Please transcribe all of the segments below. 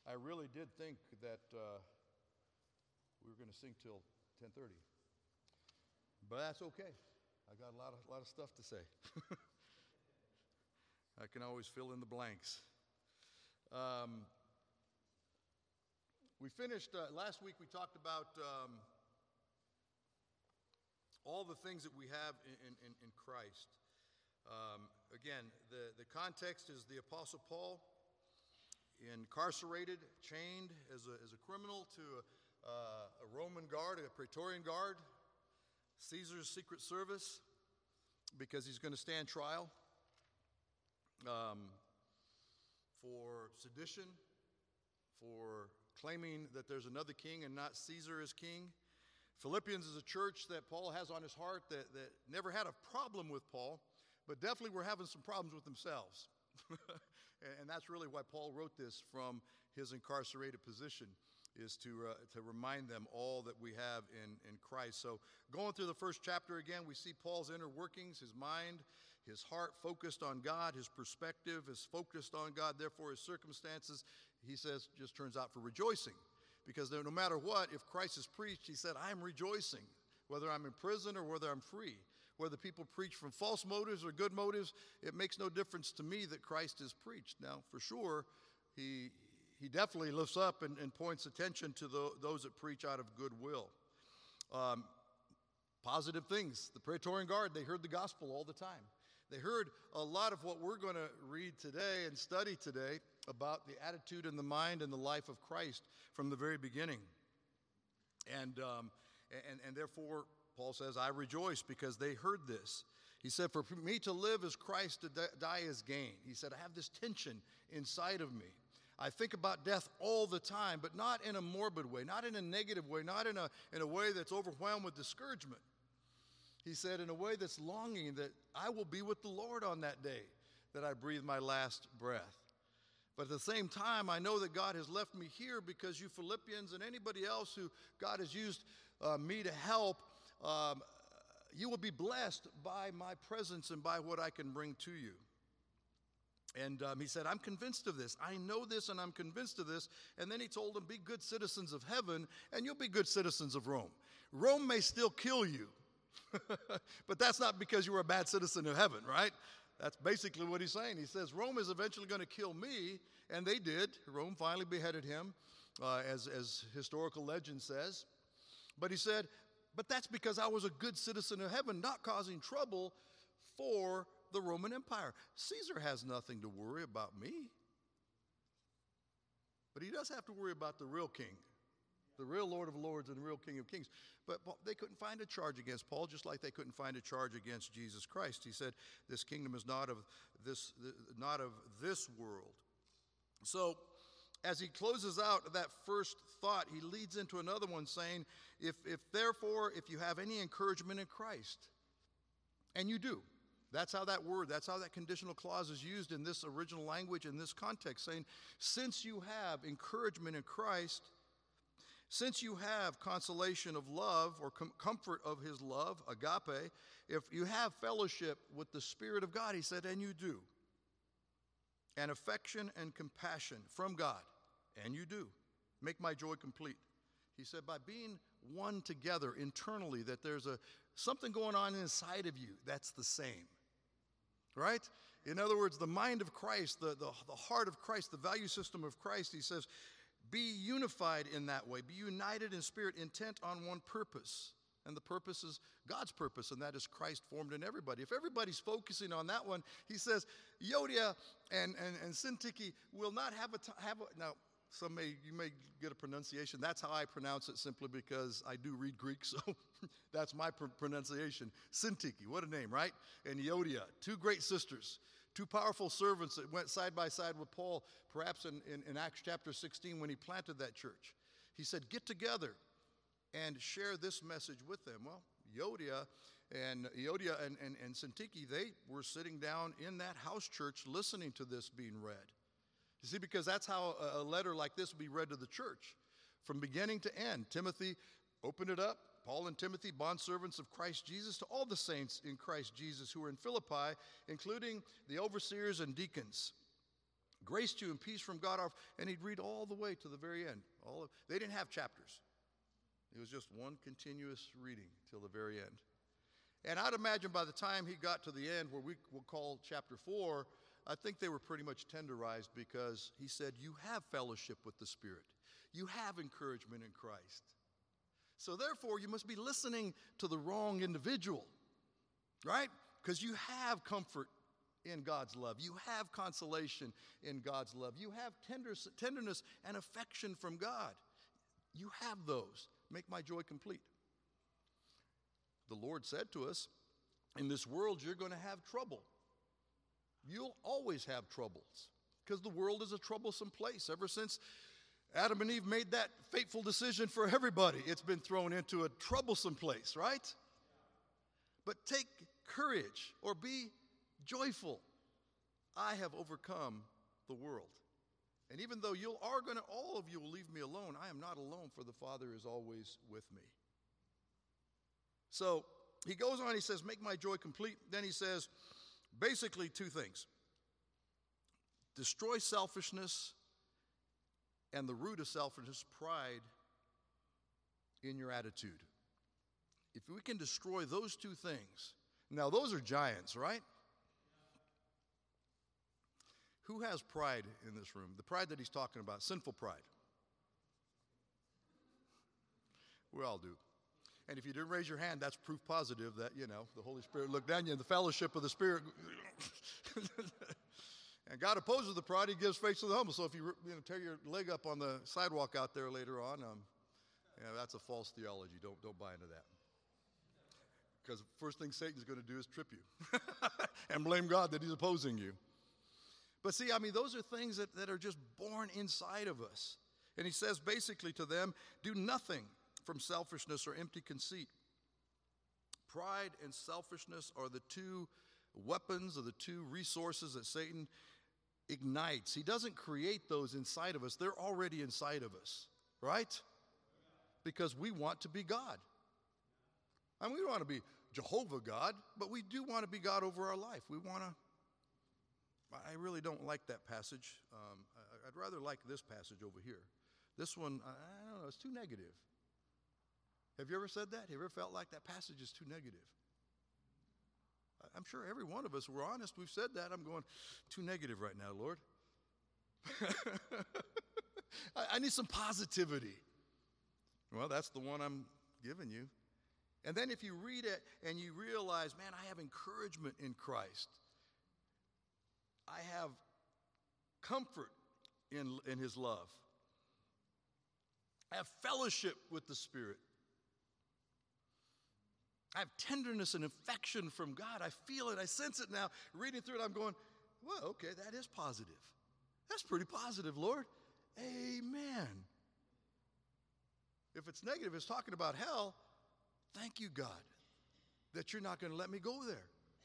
I really did think that we were going to sing till 10:30, but that's okay. I got a lot of stuff to say. I can always fill in the blanks. We finished last week. We talked about all the things that we have in Christ. Again, the context is the Apostle Paul, incarcerated, chained as a criminal to a Roman guard, a Praetorian guard, Caesar's secret service, because he's going to stand trial for sedition, for claiming that there's another king and not Caesar as king. Philippians is a church that Paul has on his heart that never had a problem with Paul, but definitely were having some problems with themselves. And that's really why Paul wrote this from his incarcerated position, is to remind them all that we have in Christ. So going through the first chapter again, we see Paul's inner workings, his mind, his heart focused on God, his perspective is focused on God. Therefore, his circumstances, he says, just turns out for rejoicing. Because no matter what, if Christ is preached, he said, I'm rejoicing, whether I'm in prison or whether I'm free. Whether people preach from false motives or good motives, it makes no difference to me that Christ is preached. Now, for sure, he definitely lifts up and points attention to those that preach out of goodwill. Positive things. The Praetorian Guard, they heard the gospel all the time. They heard a lot of what we're going to read today and study today about the attitude and the mind and the life of Christ from the very beginning. And therefore, Paul says, I rejoice because they heard this. He said, for me to live is Christ, to die is gain. He said, I have this tension inside of me. I think about death all the time, but not in a morbid way, not in a negative way, not in a way that's overwhelmed with discouragement. He said, in a way that's longing that I will be with the Lord on that day that I breathe my last breath. But at the same time, I know that God has left me here because you Philippians and anybody else who God has used me to help, you will be blessed by my presence and by what I can bring to you. And he said, I'm convinced of this. I know this and I'm convinced of this. And then he told them, be good citizens of heaven and you'll be good citizens of Rome. Rome may still kill you, but that's not because you were a bad citizen of heaven, right? That's basically what he's saying. He says, Rome is eventually going to kill me, and they did. Rome finally beheaded him, as historical legend says. But he said, but that's because I was a good citizen of heaven, not causing trouble for the Roman Empire. Caesar has nothing to worry about me. But he does have to worry about the real king, the real Lord of Lords and the real King of Kings. But they couldn't find a charge against Paul, just like they couldn't find a charge against Jesus Christ. He said, this kingdom is not of this world. So as he closes out that first thought, he leads into another one saying, if you have any encouragement in Christ, and you do. That's how that conditional clause is used in this original language, in this context, saying, since you have encouragement in Christ, since you have consolation of love or comfort of his love, agape, if you have fellowship with the Spirit of God, he said, and you do, and affection and compassion from God, and you do, make my joy complete. He said, by being one together internally, that there's something going on inside of you that's the same. Right? In other words, the mind of Christ, the heart of Christ, the value system of Christ, he says, be unified in that way. Be united in spirit, intent on one purpose. And the purpose is God's purpose, and that is Christ formed in everybody. If everybody's focusing on that one, he says, Euodia and Syntyche will not have now, you may get a pronunciation. That's how I pronounce it, simply because I do read Greek, so that's my pronunciation. Syntyche, what a name, right? And Euodia, two great sisters, two powerful servants that went side by side with Paul, perhaps in Acts chapter 16 when he planted that church. He said, get together and share this message with them. Well, Euodia and Syntyche, they were sitting down in that house church listening to this being read. You see, because that's how a letter like this would be read to the church, from beginning to end. Timothy opened it up. Paul and Timothy, bondservants of Christ Jesus, to all the saints in Christ Jesus who are in Philippi, including the overseers and deacons. Grace to you and peace from God. And he'd read all the way to the very end. They didn't have chapters. It was just one continuous reading till the very end. And I'd imagine by the time he got to the end, where we will call chapter 4, I think they were pretty much tenderized, because he said, you have fellowship with the Spirit. You have encouragement in Christ. So therefore, you must be listening to the wrong individual, right? Because you have comfort in God's love. You have consolation in God's love. You have tenderness and affection from God. You have those. Make my joy complete. The Lord said to us, in this world you're going to have trouble. You'll always have troubles, because the world is a troublesome place. Ever since Adam and Eve made that fateful decision for everybody, it's been thrown into a troublesome place, right? But take courage, or be joyful. I have overcome the world. And even though all of you will leave me alone, I am not alone, for the Father is always with me. So he goes on, he says, make my joy complete. Then he says, basically two things. Destroy selfishness, and the root of selfishness, pride in your attitude. If we can destroy those two things, now those are giants, right? Who has pride in this room? The pride that he's talking about, sinful pride. We all do. And if you didn't raise your hand, that's proof positive that, the Holy Spirit looked down you in the fellowship of the Spirit. And God opposes the pride, he gives faith to the humble. So if you tear your leg up on the sidewalk out there later on, that's a false theology. Don't buy into that. Because the first thing Satan's going to do is trip you and blame God that he's opposing you. But see, those are things that are just born inside of us. And he says basically to them, do nothing from selfishness or empty conceit. Pride and selfishness are the two weapons, or the two resources that Satan ignites. He doesn't create those inside of us. They're already inside of us, right? Because we want to be God. We don't want to be Jehovah God, but we do want to be God over our life. I really don't like that passage. I'd rather like this passage over here. This one, I don't know, it's too negative. Have you ever said that? Have you ever felt like that passage is too negative? I'm sure every one of us, we're honest, we've said that. I'm going, too negative right now, Lord. I need some positivity. Well, that's the one I'm giving you. And then if you read it and you realize, man, I have encouragement in Christ. I have comfort in his love. I have fellowship with the Spirit. I have tenderness and affection from God. I feel it. I sense it now. Reading through it, I'm going, well, okay, that is positive. That's pretty positive, Lord. Amen. If it's negative, it's talking about hell, thank you, God, that you're not going to let me go there.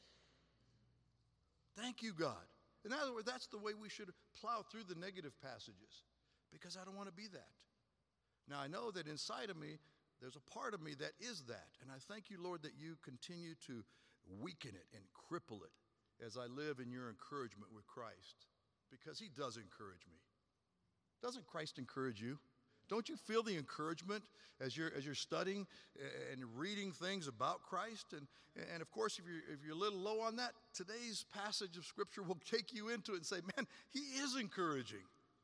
Thank you, God. In other words, that's the way we should plow through the negative passages, because I don't want to be that. Now, I know that inside of me, there's a part of me that is that. And I thank you, Lord, that you continue to weaken it and cripple it as I live in your encouragement with Christ, because he does encourage me. Doesn't Christ encourage you? Don't you feel the encouragement as you're studying and reading things about Christ? And of course, if you're a little low on that, today's passage of Scripture will take you into it and say, man, he is encouraging.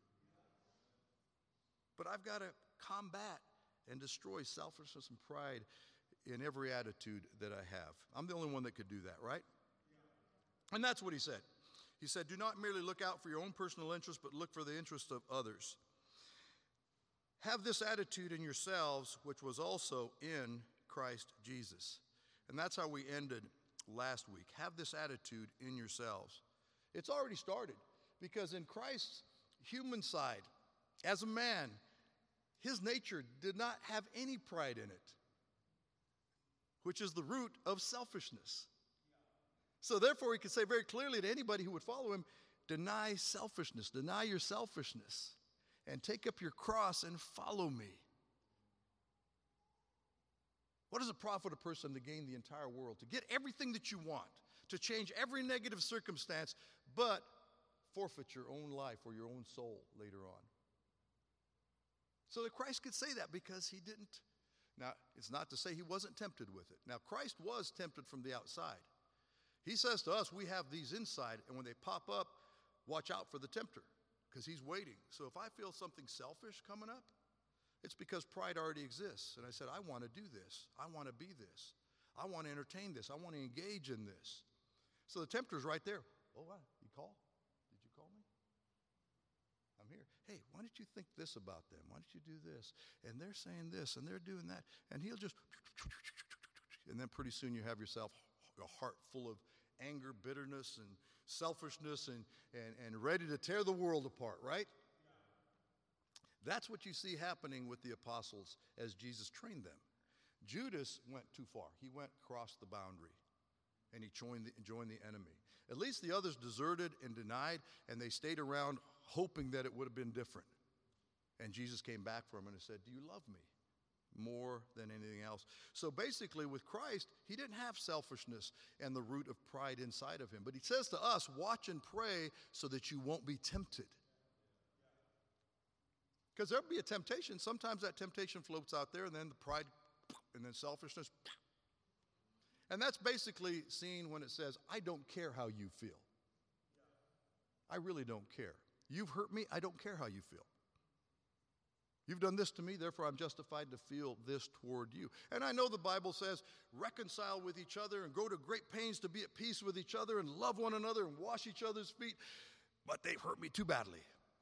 But I've got to combat and destroy selfishness and pride in every attitude that I have. I'm the only one that could do that, right? And that's what he said. He said, do not merely look out for your own personal interest, but look for the interest of others. Have this attitude in yourselves, which was also in Christ Jesus. And that's how we ended last week. Have this attitude in yourselves. It's already started, because in Christ's human side, as a man, his nature did not have any pride in it, which is the root of selfishness. So therefore, he could say very clearly to anybody who would follow him, deny selfishness, deny your selfishness, and take up your cross and follow me. What does it profit a person to gain the entire world, to get everything that you want, to change every negative circumstance, but forfeit your own life or your own soul later on. So that Christ could say that because he didn't. Now, it's not to say he wasn't tempted with it. Now, Christ was tempted from the outside. He says to us, we have these inside, and when they pop up, watch out for the tempter because he's waiting. So if I feel something selfish coming up, it's because pride already exists. And I said, I want to do this. I want to be this. I want to entertain this. I want to engage in this. So the tempter's right there. Oh, what? You call? Did you call me? I'm here. Hey, why don't you think this about them? Why don't you do this? And they're saying this, and they're doing that. And he'll just, and then pretty soon you have yourself a heart full of anger, bitterness, and selfishness, and ready to tear the world apart, right? That's what you see happening with the apostles as Jesus trained them. Judas went too far. He went across the boundary, and he joined the enemy. At least the others deserted and denied, and they stayed around hoping that it would have been different. And Jesus came back for him and said, do you love me more than anything else? So basically with Christ, he didn't have selfishness and the root of pride inside of him. But he says to us, watch and pray so that you won't be tempted. Because there'll be a temptation. Sometimes that temptation floats out there, and then the pride, and then selfishness. And that's basically seen when it says, I don't care how you feel. I really don't care. You've hurt me, I don't care how you feel. You've done this to me, therefore I'm justified to feel this toward you. And I know the Bible says, reconcile with each other and go to great pains to be at peace with each other and love one another and wash each other's feet, but they've hurt me too badly.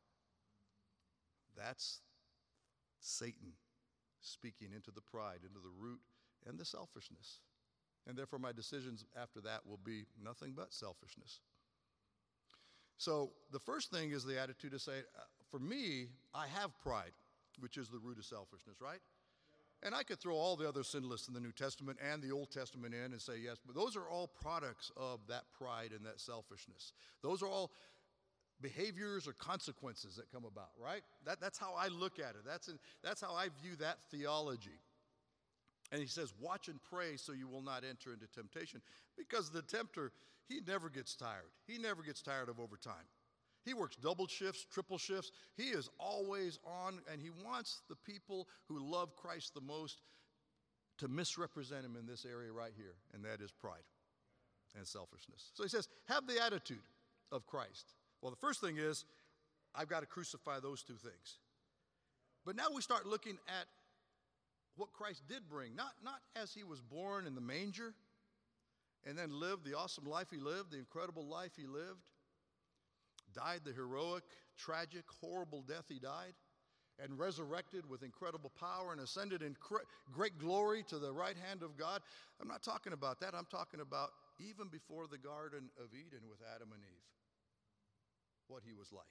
That's Satan speaking into the pride, into the root and the selfishness. And therefore my decisions after that will be nothing but selfishness. So the first thing is the attitude to say, for me, I have pride, which is the root of selfishness, right? And I could throw all the other sin lists in the New Testament and the Old Testament in and say, yes, but those are all products of that pride and that selfishness. Those are all behaviors or consequences that come about, right? That's how I look at it. That's how I view that theology. And he says, watch and pray so you will not enter into temptation. Because the tempter, he never gets tired. He never gets tired of overtime. He works double shifts, triple shifts. He is always on, and he wants the people who love Christ the most to misrepresent him in this area right here, and that is pride and selfishness. So he says, have the attitude of Christ. Well, the first thing is, I've got to crucify those two things. But now we start looking at what Christ did bring, not as he was born in the manger and then lived the awesome life he lived, the incredible life he lived, died the heroic, tragic, horrible death he died, and resurrected with incredible power and ascended in great glory to the right hand of God. I'm not talking about that. I'm talking about even before the Garden of Eden with Adam and Eve, what he was like.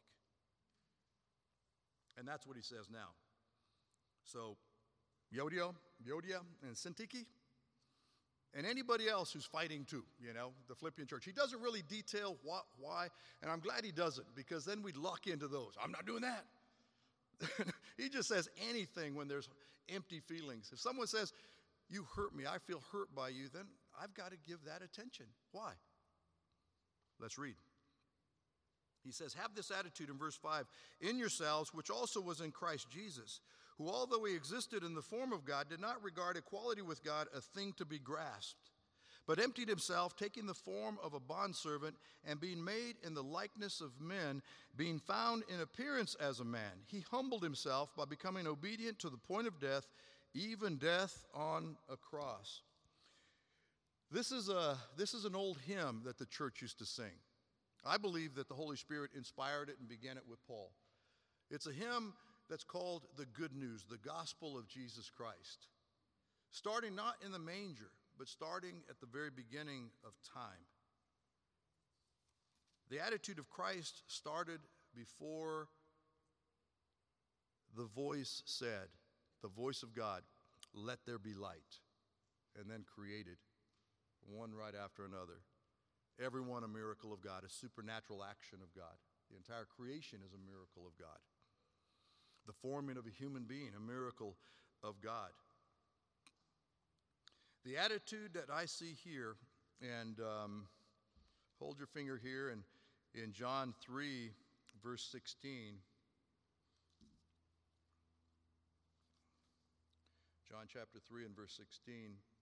And that's what he says now. So, Yodia and Syntyche, and anybody else who's fighting too, the Philippian church. He doesn't really detail why, and I'm glad he doesn't, because then we'd lock into those. I'm not doing that. He just says anything when there's empty feelings. If someone says, you hurt me, I feel hurt by you, then I've got to give that attention. Why? Let's read. He says, have this attitude in verse 5, in yourselves, which also was in Christ Jesus, who although he existed in the form of God, did not regard equality with God a thing to be grasped, but emptied himself, taking the form of a bondservant, and being made in the likeness of men, being found in appearance as a man. He humbled himself by becoming obedient to the point of death, even death on a cross. This is an old hymn that the church used to sing. I believe that the Holy Spirit inspired it and began it with Paul. It's a hymn that's called the Good News, the Gospel of Jesus Christ. Starting not in the manger, but starting at the very beginning of time. The attitude of Christ started before the voice said, the voice of God, let there be light, and then created one right after another. Everyone a miracle of God, a supernatural action of God. The entire creation is a miracle of God. The forming of a human being, a miracle of God. The attitude that I see here, and hold your finger here, and In John 3, verse 16, John chapter 3 and verse 16,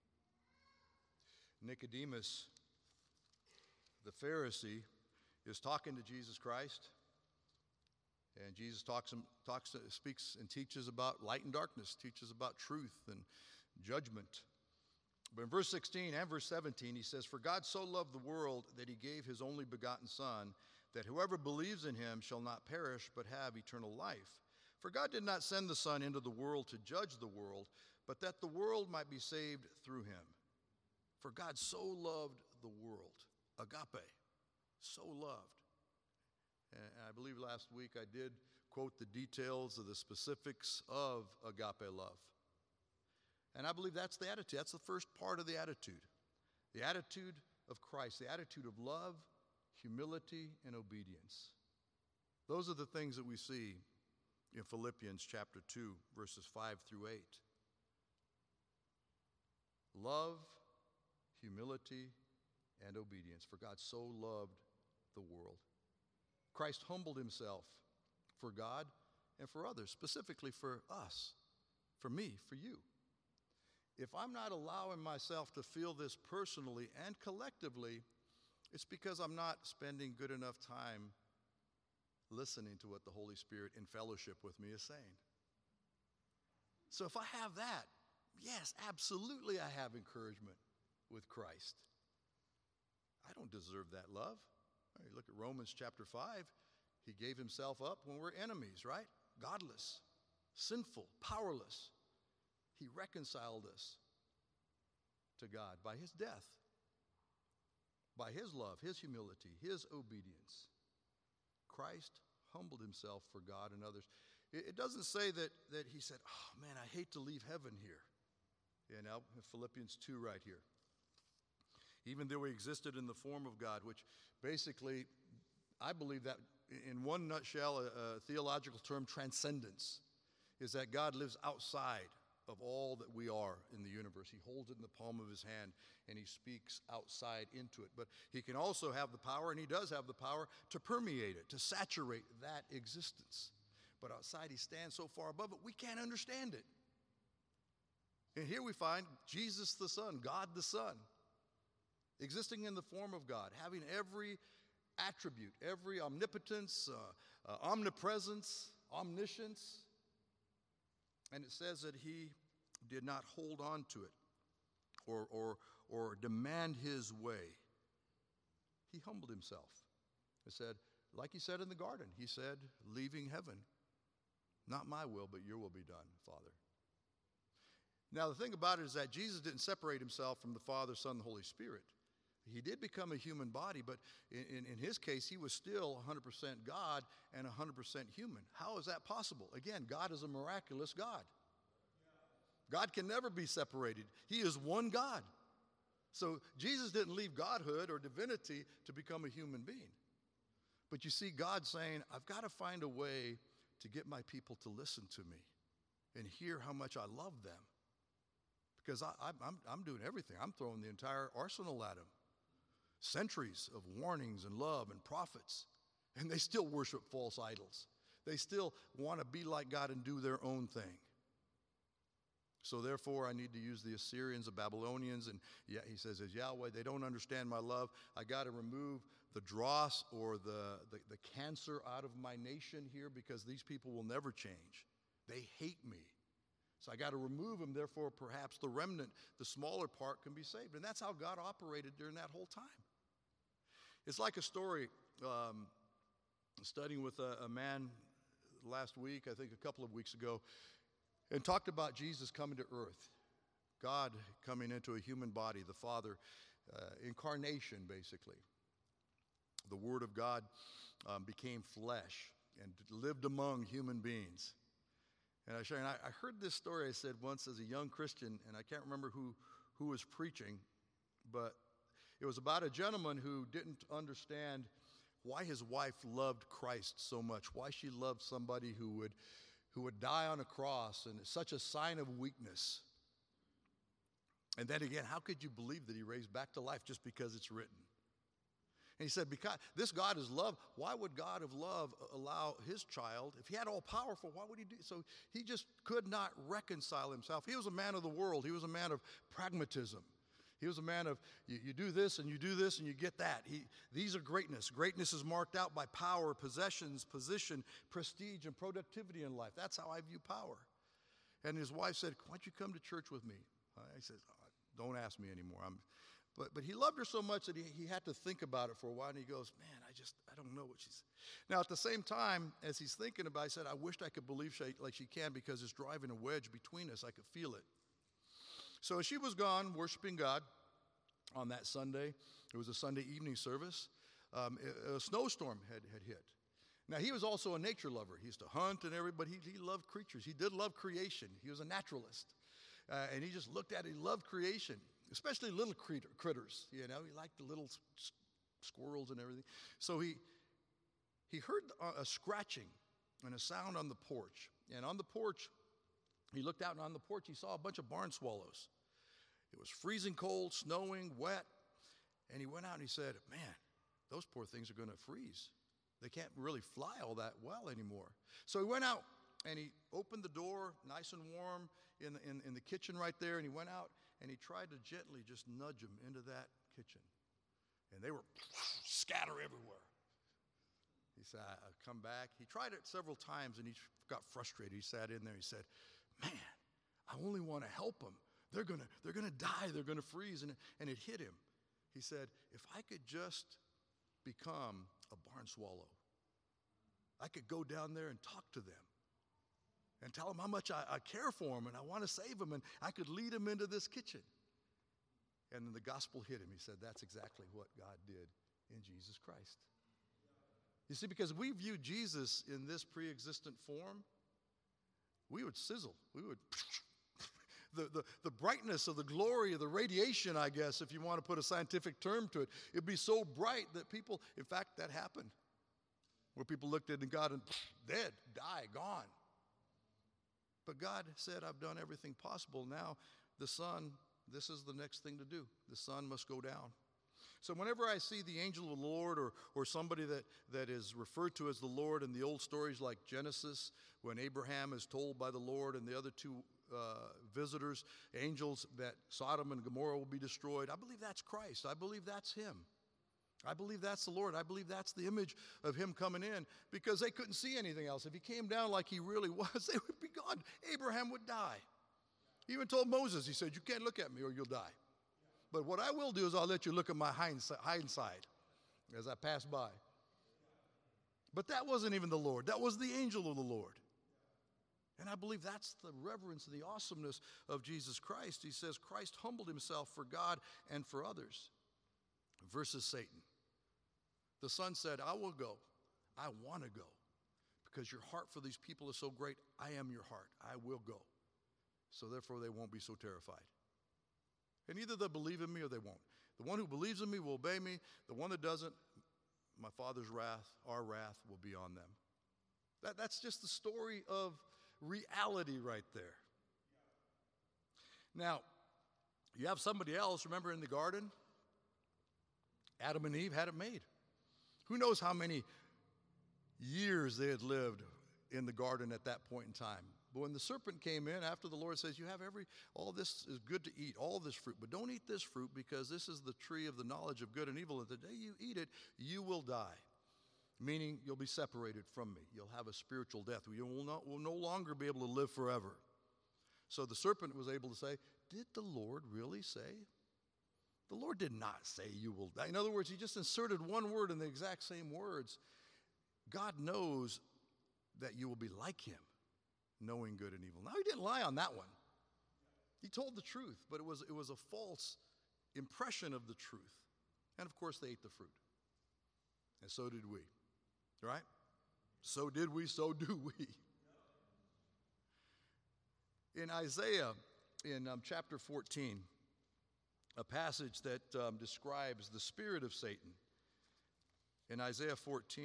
Nicodemus, the Pharisee, is talking to Jesus Christ. And Jesus speaks and teaches about light and darkness, teaches about truth and judgment. But in verse 16 and verse 17, he says, "For God so loved the world that he gave his only begotten Son, that whoever believes in him shall not perish but have eternal life. For God did not send the Son into the world to judge the world, but that the world might be saved through him. For God so loved the world," agape, so loved. And I believe last week I did quote the details of the specifics of agape love. And I believe that's the attitude. That's the first part of the attitude. The attitude of Christ, the attitude of love, humility, and obedience. Those are the things that we see in Philippians chapter 2, verses 5 through 8. Love, humility, and obedience. For God so loved the world. Christ humbled himself for God and for others, specifically for us, for me, for you. If I'm not allowing myself to feel this personally and collectively, it's because I'm not spending good enough time listening to what the Holy Spirit in fellowship with me is saying. So if I have that, yes, absolutely I have encouragement with Christ. I don't deserve that love. You look at Romans chapter 5. He gave himself up when we're enemies, right? Godless, sinful, powerless. He reconciled us to God by his death, by his love, his humility, his obedience. Christ humbled himself for God and others. It doesn't say that he said, "Oh man, I hate to leave heaven here." You know, Philippians 2 right here. Even though he existed in the form of God, which basically, I believe that in one nutshell, a theological term, transcendence, is that God lives outside of all that we are in the universe. He holds it in the palm of his hand, and he speaks outside into it. But he can also have the power, and he does have the power, to permeate it, to saturate that existence. But outside, he stands so far above it, we can't understand it. And here we find Jesus the Son, God the Son, existing in the form of God, having every attribute, every omnipotence, omnipresence, omniscience. And it says that he did not hold on to it or demand his way. He humbled himself. He said, like he said in the garden, he said, leaving heaven, "Not my will, but your will be done, Father." Now, the thing about it is that Jesus didn't separate himself from the Father, Son, and the Holy Spirit. He did become a human body, but in his case, he was still 100% God and 100% human. How is that possible? Again, God is a miraculous God. God can never be separated. He is one God. So Jesus didn't leave godhood or divinity to become a human being. But you see God saying, I've got to find a way to get my people to listen to me and hear how much I love them. Because I'm doing everything. I'm throwing the entire arsenal at them. Centuries of warnings and love and prophets, and they still worship false idols. They still want to be like God and do their own thing. So therefore, I need to use the Assyrians, the Babylonians, and yeah, he says, as Yahweh, they don't understand my love. I got to remove the dross or the cancer out of my nation here, because these people will never change. They hate me. So I got to remove them. Therefore, perhaps the remnant, the smaller part, can be saved. And that's how God operated during that whole time. It's like a story, studying with a man last week, I think a couple of weeks ago, and talked about Jesus coming to earth, God coming into a human body, the Father, incarnation, basically. The Word of God became flesh and lived among human beings. And I heard this story, I said once as a young Christian, and I can't remember who was preaching, but it was about a gentleman who didn't understand why his wife loved Christ so much, why she loved somebody who would die on a cross, and it's such a sign of weakness. And then again, how could you believe that he raised back to life just because it's written? And he said, because this God is love, why would God of love allow his child, if he had all powerful, why would he do? So he just could not reconcile himself. He was a man of the world. He was a man of pragmatism. He was a man of, you do this and you do this and you get that. These are greatness. Greatness is marked out by power, possessions, position, prestige, and productivity in life. That's how I view power. And his wife said, why don't you come to church with me? I said, don't ask me anymore. But he loved her so much that he had to think about it for a while. And he goes, man, I don't know what she's. Now, at the same time, as he's thinking about it, I said, I wished I could believe like she can, because it's driving a wedge between us. I could feel it. So as she was gone worshiping God on that Sunday, it was a Sunday evening service, a snowstorm had hit. Now, he was also a nature lover. He used to hunt and everybody. He loved creatures. He did love creation. He was a naturalist. And he just looked at it. He loved creation, especially little critters. You know, he liked the little squirrels and everything. So he heard a scratching and a sound on the porch. And on the porch, he looked out, and on the porch, he saw a bunch of barn swallows. It was freezing cold, snowing, wet. And he went out and he said, man, those poor things are going to freeze. They can't really fly all that well anymore. So he went out and he opened the door, nice and warm, in the kitchen right there. And he went out and he tried to gently just nudge them into that kitchen. And they were scatter everywhere. He said, I'll come back. He tried it several times and he got frustrated. He sat in there. He said, man, I only want to help them. They're gonna die. They're gonna freeze. And it hit him. He said, if I could just become a barn swallow, I could go down there and talk to them and tell them how much I care for them and I want to save them, and I could lead them into this kitchen. And then the gospel hit him. He said, that's exactly what God did in Jesus Christ. You see, because we view Jesus in this pre-existent form, we would sizzle. We would, the brightness of the glory of the radiation, I guess, if you want to put a scientific term to it, it'd be so bright that people, in fact, that happened, where people looked at God and dead, die, gone. But God said, I've done everything possible. Now, the Son, this is the next thing to do. The Son must go down. So whenever I see the angel of the Lord or somebody that is referred to as the Lord in the old stories like Genesis, when Abraham is told by the Lord and the other two visitors, angels, that Sodom and Gomorrah will be destroyed, I believe that's Christ. I believe that's him. I believe that's the Lord. I believe that's the image of him coming in, because they couldn't see anything else. If he came down like he really was, they would be gone. Abraham would die. He even told Moses, he said, you can't look at me or you'll die. But what I will do is I'll let you look at my hind side as I pass by. But that wasn't even the Lord. That was the angel of the Lord. And I believe that's the reverence and the awesomeness of Jesus Christ. He says Christ humbled himself for God and for others versus Satan. The Son said, I will go. I want to go because your heart for these people is so great. I am your heart. I will go. So therefore they won't be so terrified. And either they'll believe in me or they won't. The one who believes in me will obey me. The one that doesn't, my Father's wrath, our wrath will be on them. That's just the story of reality right there. Now, you have somebody else, remember in the garden? Adam and Eve had it made. Who knows how many years they had lived in the garden at that point in time. But when the serpent came in, after the Lord says, you have all this is good to eat, all this fruit, but don't eat this fruit because this is the tree of the knowledge of good and evil. And the day you eat it, you will die. Meaning you'll be separated from me. You'll have a spiritual death. You will no longer be able to live forever. So the serpent was able to say, did the Lord really say? The Lord did not say you will die. In other words, he just inserted one word in the exact same words. God knows that you will be like him, knowing good and evil. Now, he didn't lie on that one. He told the truth, but it was a false impression of the truth. And of course, they ate the fruit. And so did we. Right? So did we, so do we. In Isaiah, in chapter 14, a passage that describes the spirit of Satan. In Isaiah 14,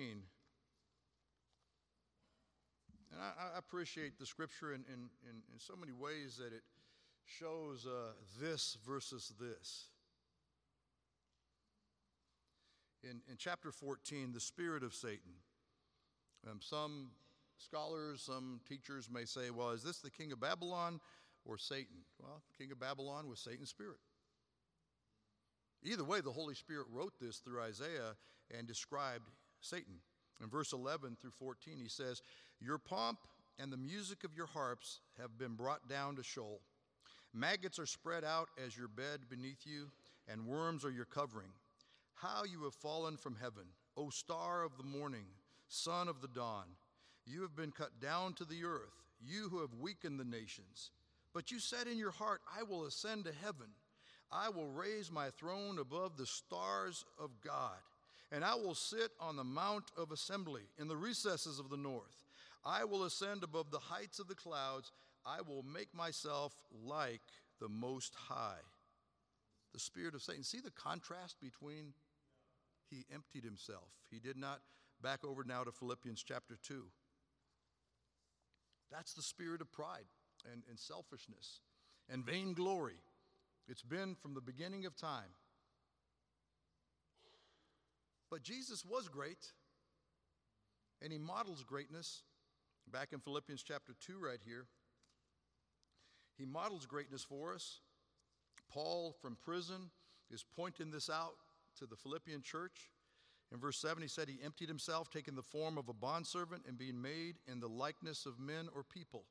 and I appreciate the scripture in so many ways that it shows this versus this. in chapter 14, the spirit of Satan. Some scholars, some teachers may say, well, is this the king of Babylon or Satan? Well, the king of Babylon was Satan's spirit. Either way, the Holy Spirit wrote this through Isaiah and described Satan. In verse 11 through 14, he says, your pomp and the music of your harps have been brought down to Sheol. Maggots are spread out as your bed beneath you, and worms are your covering. How you have fallen from heaven, O star of the morning, son of the dawn. You have been cut down to the earth, you who have weakened the nations. But you said in your heart, I will ascend to heaven. I will raise my throne above the stars of God, and I will sit on the mount of assembly in the recesses of the north. I will ascend above the heights of the clouds. I will make myself like the Most High. The spirit of Satan. See the contrast between he emptied himself. He did not back over now to Philippians chapter 2. That's the spirit of pride and selfishness and vainglory. It's been from the beginning of time. But Jesus was great, and he models greatness. Back in Philippians chapter 2 right here, he models greatness for us. Paul from prison is pointing this out to the Philippian church. In verse 7, he said, he emptied himself, taking the form of a bondservant and being made in the likeness of men or people.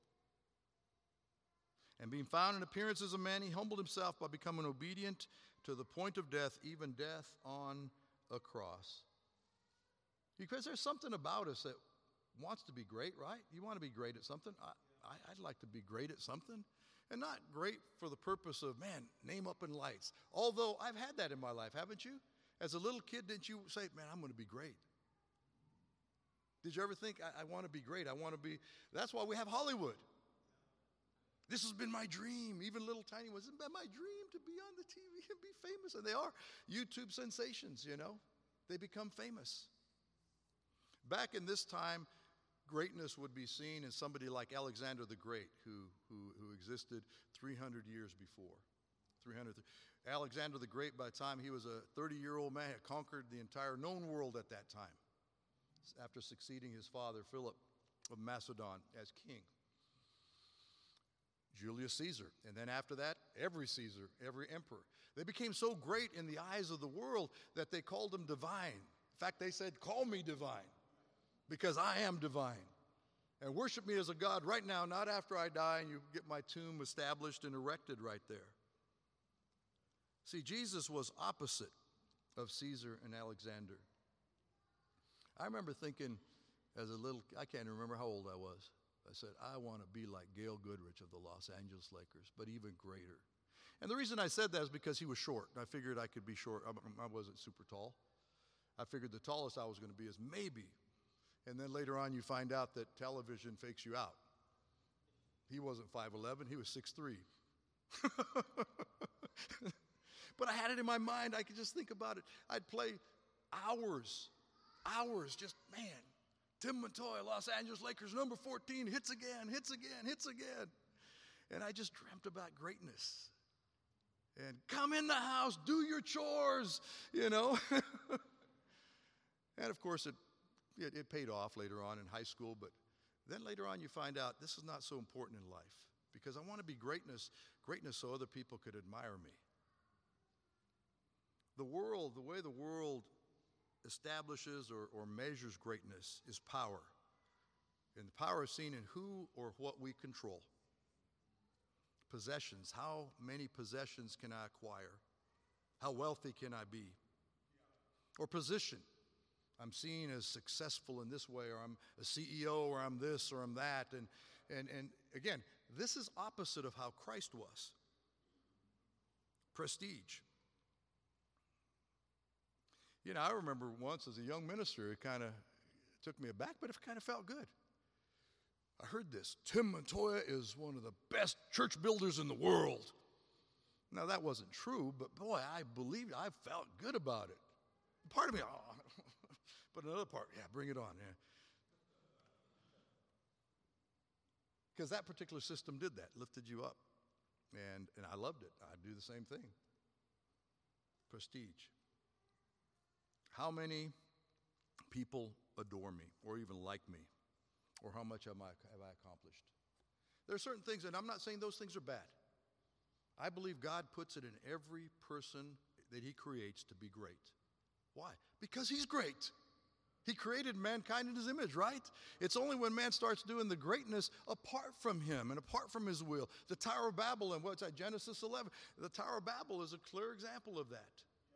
And being found in appearance as a man, he humbled himself by becoming obedient to the point of death, even death on a cross. Because there's something about us that wants to be great, right? You want to be great at something? I'd like to be great at something. And not great for the purpose of, man, name up in lights. Although I've had that in my life, haven't you? As a little kid, didn't you say, man, I'm going to be great? Did you ever think, I want to be great? I want to be, that's why we have Hollywood. This has been my dream, even little tiny ones. It's been my dream to be on the TV and be famous. And they are YouTube sensations, you know. They become famous. Back in this time, greatness would be seen in somebody like Alexander the Great, who existed 300 years before. Alexander the Great, by the time he was a 30-year-old man, had conquered the entire known world at that time, after succeeding his father, Philip of Macedon, as king. Julius Caesar, and then after that, every Caesar, every emperor. They became so great in the eyes of the world that they called him divine. In fact, they said, call me divine, because I am divine. And worship me as a God right now, not after I die and you get my tomb established and erected right there. See, Jesus was opposite of Caesar and Alexander. I remember thinking as a little, I can't remember how old I was. I said, I want to be like Gail Goodrich of the Los Angeles Lakers, but even greater. And the reason I said that is because he was short. I figured I could be short. I wasn't super tall. I figured the tallest I was going to be is maybe. And then later on you find out that television fakes you out. He wasn't 5'11", he was 6'3". But I had it in my mind. I could just think about it. I'd play hours, just, man. Tim Montoya, Los Angeles Lakers, number 14, hits again. And I just dreamt about greatness. And come in the house, do your chores, you know. And of course, it paid off later on in high school. But then later on, you find out this is not so important in life. Because I want to be greatness so other people could admire me. The way the world establishes or measures greatness is power. And the power is seen in who or what we control. Possessions. How many possessions can I acquire? How wealthy can I be? Or position. I'm seen as successful in this way, or I'm a CEO, or I'm this, or I'm that. And again, this is opposite of how Christ was. Prestige. You know, I remember once as a young minister, it kind of took me aback, but it kind of felt good. I heard this, Tim Montoya is one of the best church builders in the world. Now, that wasn't true, but boy, I believed, I felt good about it. Part of me, oh, but another part, yeah, bring it on. Yeah. Because that particular system did that, lifted you up. And I loved it. I'd do the same thing. Prestige. how many people adore me or even like me, or how much have I accomplished? There are certain things, and I'm not saying those things are bad. I believe God puts it in every person that he creates to be great. Why? Because he's great. He created mankind in his image, right? It's only when man starts doing the greatness apart from him and apart from his will. The Tower of Babel, and what's that, Genesis 11. The Tower of Babel is a clear example of that.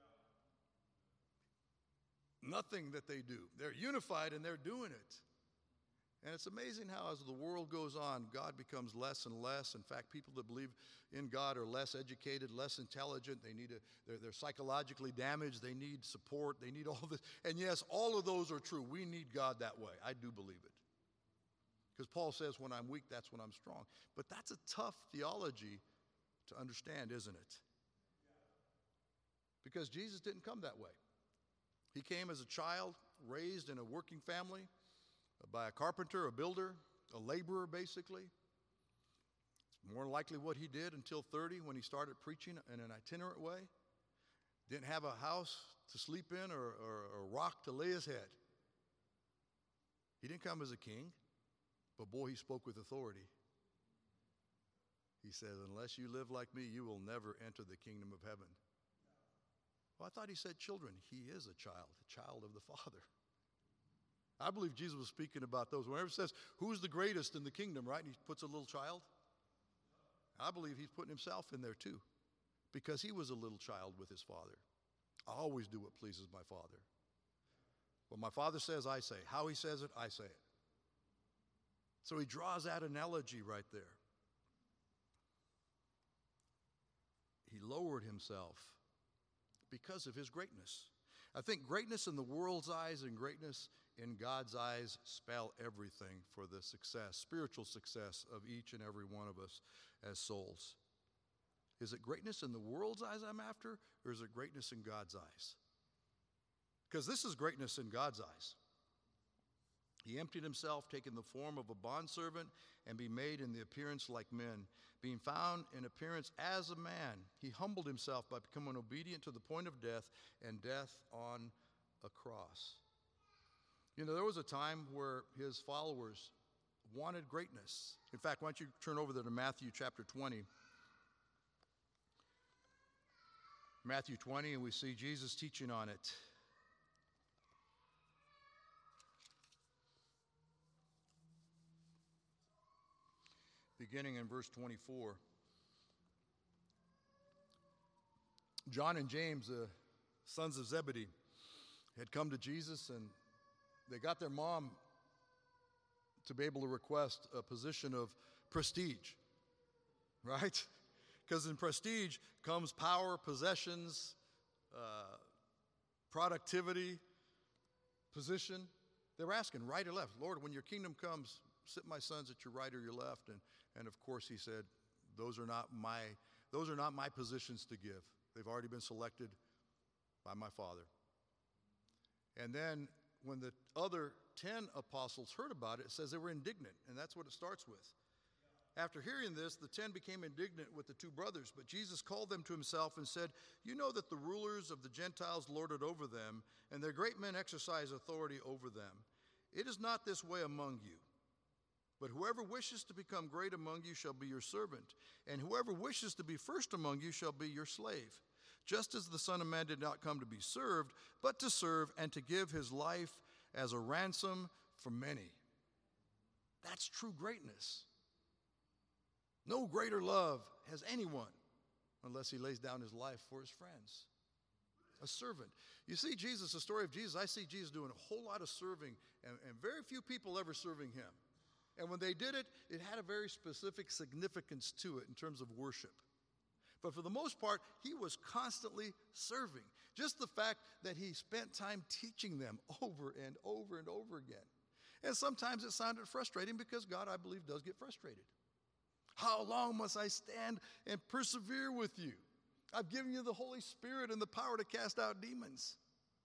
Nothing that they do. They're unified and they're doing it. And it's amazing how as the world goes on, God becomes less and less. In fact, people that believe in God are less educated, less intelligent. They're psychologically damaged. They need support. They need all this. And yes, all of those are true. We need God that way. I do believe it. Because Paul says, when I'm weak, that's when I'm strong. But that's a tough theology to understand, isn't it? Because Jesus didn't come that way. He came as a child, raised in a working family, by a carpenter, a builder, a laborer, basically. It's more likely what he did until 30 when he started preaching in an itinerant way. Didn't have a house to sleep in or a rock to lay his head. He didn't come as a king, but boy, he spoke with authority. He said, unless you live like me, you will never enter the kingdom of heaven. Well, I thought he said children. He is a child of the Father. I believe Jesus was speaking about those. Whenever it says, who's the greatest in the kingdom, right? And he puts a little child. I believe he's putting himself in there too, because he was a little child with his Father. I always do what pleases my Father. What my Father says, I say. How he says it, I say it. So he draws that analogy right there. He lowered himself because of his greatness. I think greatness in the world's eyes and greatness in God's eyes spell everything for the success, spiritual success of each and every one of us as souls. Is it greatness in the world's eyes I'm after, or is it greatness in God's eyes? Because this is greatness in God's eyes. He emptied himself, taking the form of a bondservant, and be made in the appearance like men. Being found in appearance as a man, he humbled himself by becoming obedient to the point of death, and death on a cross. You know, there was a time where his followers wanted greatness. In fact, why don't you turn over there to Matthew chapter 20. Matthew 20, and we see Jesus teaching on it. Beginning in verse 24. John and James, the sons of Zebedee, had come to Jesus, and they got their mom to be able to request a position of prestige, right? Because in prestige comes power, possessions, productivity, position. They were asking right or left, Lord, when your kingdom comes, sit my sons at your right or your left. And of course he said, those are not my positions to give. They've already been selected by my Father. And then when the other 10 apostles heard about it, it says they were indignant, and that's what it starts with. After hearing this, the 10 became indignant with the two brothers, but Jesus called them to himself and said, you know that the rulers of the Gentiles lord it over them, and their great men exercise authority over them. It is not this way among you. But whoever wishes to become great among you shall be your servant, and whoever wishes to be first among you shall be your slave. Just as the Son of Man did not come to be served, but to serve and to give his life as a ransom for many. That's true greatness. No greater love has anyone unless he lays down his life for his friends. A servant. You see Jesus, the story of Jesus, I see Jesus doing a whole lot of serving, and very few people ever serving him. And when they did it, it had a very specific significance to it in terms of worship. But for the most part, he was constantly serving. Just the fact that he spent time teaching them over and over and over again. And sometimes it sounded frustrating because God, I believe, does get frustrated. How long must I stand and persevere with you? I've given you the Holy Spirit and the power to cast out demons.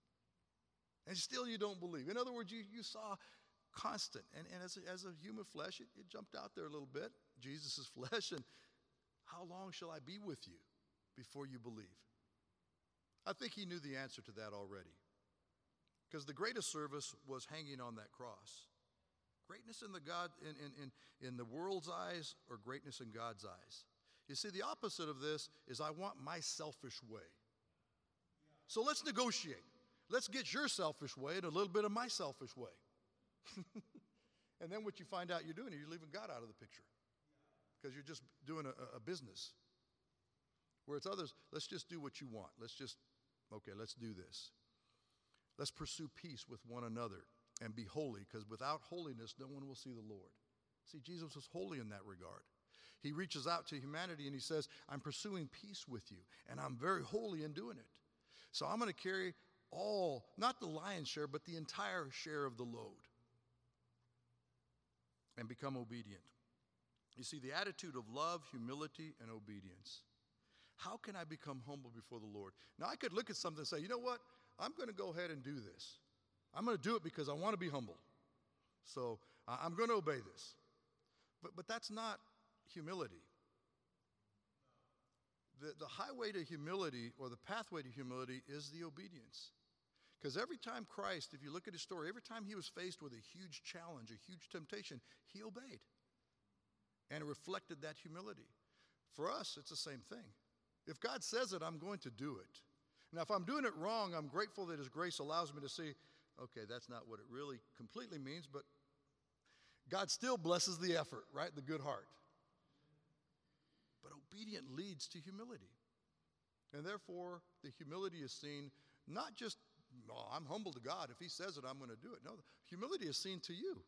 And still you don't believe. In other words, you saw constant. And as a human flesh, it jumped out there a little bit, Jesus' flesh. And how long shall I be with you before you believe? I think he knew the answer to that already. Because the greatest service was hanging on that cross. Greatness in in the world's eyes, or greatness in God's eyes. You see, the opposite of this is I want my selfish way. So let's negotiate. Let's get your selfish way and a little bit of my selfish way. And then what you find out you're doing, you're leaving God out of the picture. Because you're just doing a business. Where it's others, let's just do what you want. Let's do this. Let's pursue peace with one another and be holy, because without holiness, no one will see the Lord. See, Jesus was holy in that regard. He reaches out to humanity and he says, I'm pursuing peace with you, and I'm very holy in doing it. So I'm going to carry all, not the lion's share, but the entire share of the load, and become obedient. You see, the attitude of love, humility, and obedience. How can I become humble before the Lord? Now, I could look at something and say, you know what? I'm going to go ahead and do this. I'm going to do it because I want to be humble. So I'm going to obey this. But that's not humility. The highway to humility, or the pathway to humility, is the obedience. Because every time Christ, if you look at his story, every time he was faced with a huge challenge, a huge temptation, he obeyed. And it reflected that humility. For us, it's the same thing. If God says it, I'm going to do it. Now, if I'm doing it wrong, I'm grateful that his grace allows me to see, okay, that's not what it really completely means, but God still blesses the effort, right? The good heart. But obedient leads to humility. And therefore, the humility is seen not just, oh, I'm humble to God. If he says it, I'm going to do it. No, humility is seen to you.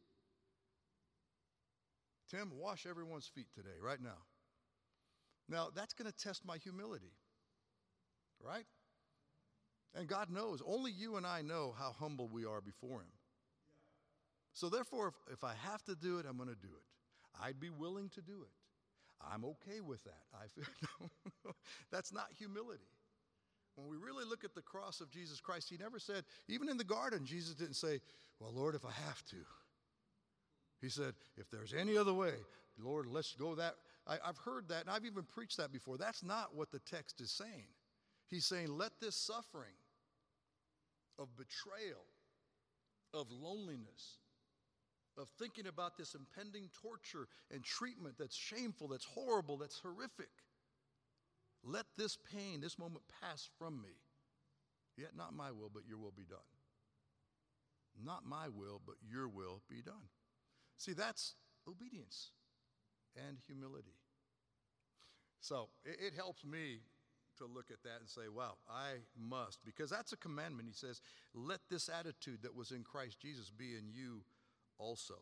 Tim, wash everyone's feet today, right now. Now, that's going to test my humility, right? And God knows, only you and I know how humble we are before him. So therefore, if I have to do it, I'm going to do it. I'd be willing to do it. I'm okay with that. I feel that's not humility. When we really look at the cross of Jesus Christ, he never said, even in the garden, Jesus didn't say, well, Lord, if I have to. He said, if there's any other way, Lord, let's go that. I've heard that, and I've even preached that before. That's not what the text is saying. He's saying, let this suffering of betrayal, of loneliness, of thinking about this impending torture and treatment that's shameful, that's horrible, that's horrific. Let this pain, this moment pass from me. Yet not my will, but your will be done. Not my will, but your will be done. See, that's obedience and humility. So it helps me to look at that and say, wow, I must, because that's a commandment. He says, let this attitude that was in Christ Jesus be in you also.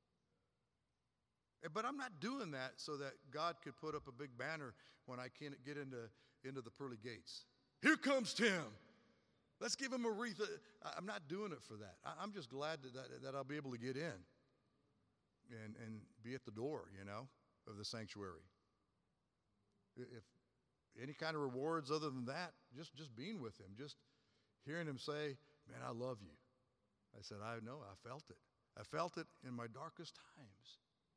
But I'm not doing that so that God could put up a big banner when I can't get into the pearly gates. Here comes Tim. Let's give him a wreath. I'm not doing it for that. I'm just glad that I'll be able to get in and be at the door, of the sanctuary. If any kind of rewards other than that, just being with him, just hearing him say, man, I love you. I said, I know, I felt it. I felt it in my darkest times.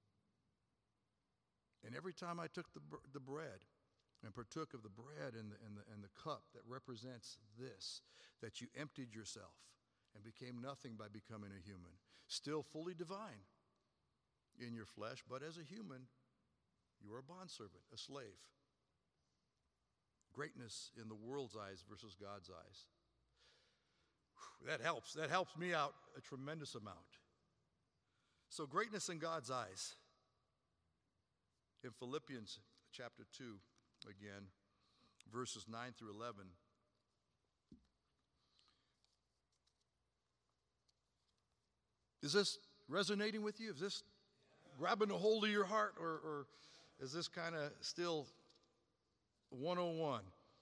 And every time I took the bread and partook of the bread and the cup that represents this, that you emptied yourself and became nothing by becoming a human, still fully divine in your flesh, but as a human, you are a bondservant, a slave. Greatness in the world's eyes versus God's eyes. Whew, that helps. That helps me out a tremendous amount. So greatness in God's eyes. In Philippians chapter 2, again, verses 9 through 11. Is this resonating with you? Is this grabbing a hold of your heart, or is this kind of still 101?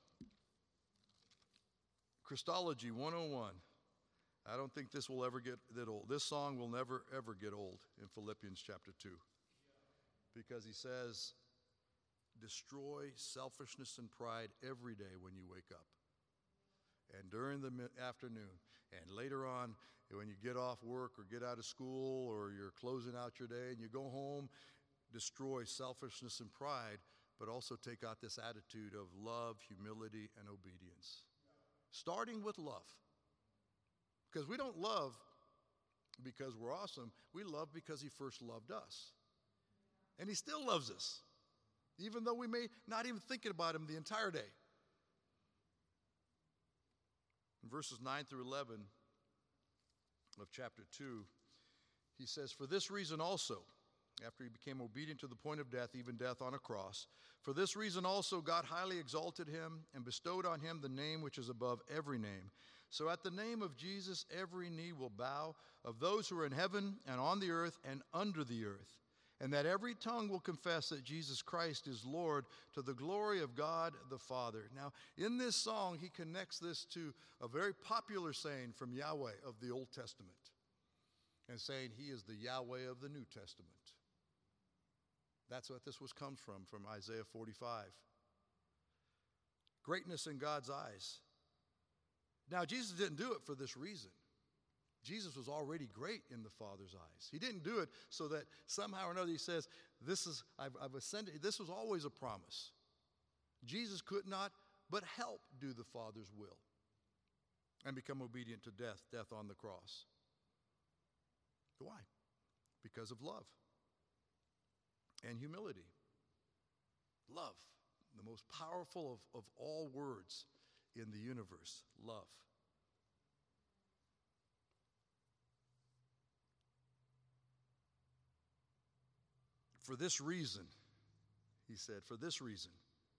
Christology 101. I don't think this will ever get that old. This song will never, ever get old in Philippians chapter 2. Because he says, destroy selfishness and pride every day when you wake up. And during the afternoon, and later on, when you get off work or get out of school or you're closing out your day and you go home, destroy selfishness and pride, but also take out this attitude of love, humility, and obedience. Starting with love. Because we don't love because we're awesome. We love because he first loved us. And he still loves us, even though we may not even think about him the entire day. In verses 9 through 11 of chapter 2, he says, "For this reason also, after he became obedient to the point of death, even death on a cross, for this reason also God highly exalted him and bestowed on him the name which is above every name. So at the name of Jesus every knee will bow, of those who are in heaven and on the earth and under the earth, and that every tongue will confess that Jesus Christ is Lord, to the glory of God the Father." Now, in this song, he connects this to a very popular saying from Yahweh of the Old Testament, and saying he is the Yahweh of the New Testament. That's what this comes from Isaiah 45. Greatness in God's eyes. Now, Jesus didn't do it for this reason. Jesus was already great in the Father's eyes. He didn't do it so that somehow or another he says, I've ascended. This was always a promise. Jesus could not but help do the Father's will and become obedient to death on the cross. Why? Because of love and humility. Love, the most powerful of all words in the universe. Love. For this reason, he said, for this reason,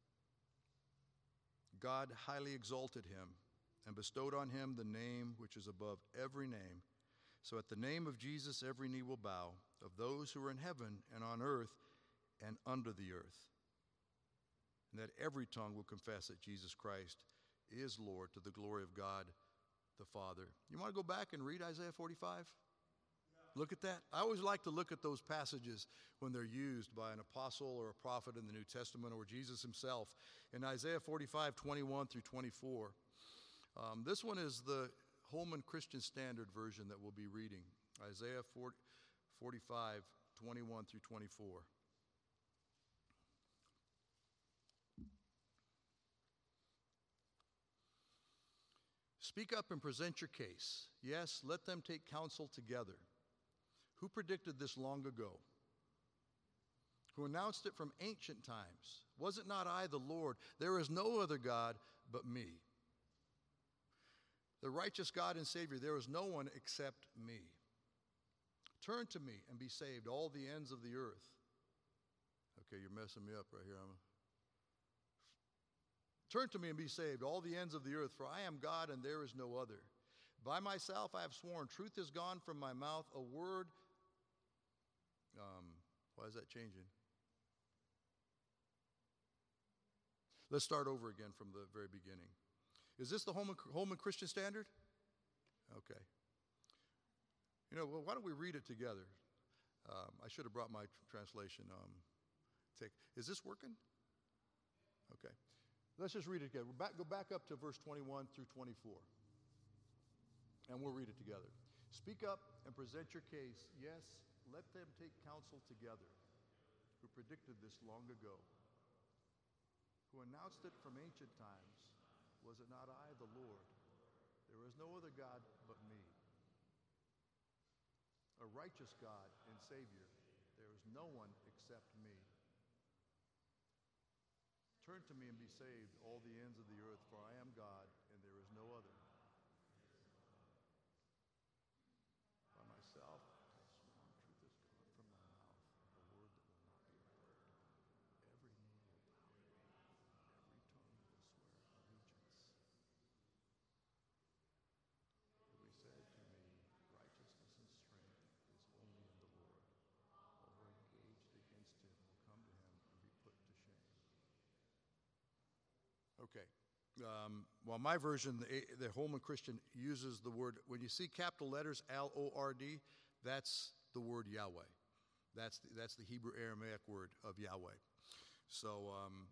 God highly exalted him and bestowed on him the name which is above every name. So at the name of Jesus every knee will bow, of those who are in heaven and on earth and under the earth, and that every tongue will confess that Jesus Christ is Lord, to the glory of God the Father. You want to go back and read Isaiah 45? Look at that. I always like to look at those passages when they're used by an apostle or a prophet in the New Testament, or Jesus himself. In Isaiah 45, 21 through 24. This one is the Holman Christian Standard version that we'll be reading. Isaiah 45, 21 through 24. Speak up and present your case. Yes, let them take counsel together. Who predicted this long ago? Who announced it from ancient times? Was it not I, the Lord? There is no other God but me. The righteous God and Savior, there is no one except me. Turn to me and be saved, all the ends of the earth. Okay, you're messing me up right here. Turn to me and be saved, all the ends of the earth, for I am God and there is no other. By myself I have sworn, truth is gone from my mouth, a word. Why is that changing? Let's start over again from the very beginning. Is this the Holman Christian Standard? Okay. Why don't we read it together? I should have brought my translation. Is this working? Okay. Let's just read it again. Go back up to verse 21 through 24. And we'll read it together. Speak up and present your case. Yes, let them take counsel together. Who predicted this long ago? Who announced it from ancient times? Was it not I, the Lord? There is no other God but me. A righteous God and Savior. There is no one except me. Turn to me and be saved, all the ends of the earth, for I am God and there is no other. By myself I have sworn, truth is gone from my mouth, a word that will not be uttered. Every knee will bow to me, every tongue will swear allegiance. It was said to me, righteousness and strength is only in the Lord. All who are engaged against him will come to him and be put to shame. Okay. Well, my version, the Holman Christian, uses the word, when you see capital letters, L-O-R-D, that's the word Yahweh. That's the Hebrew Aramaic word of Yahweh. So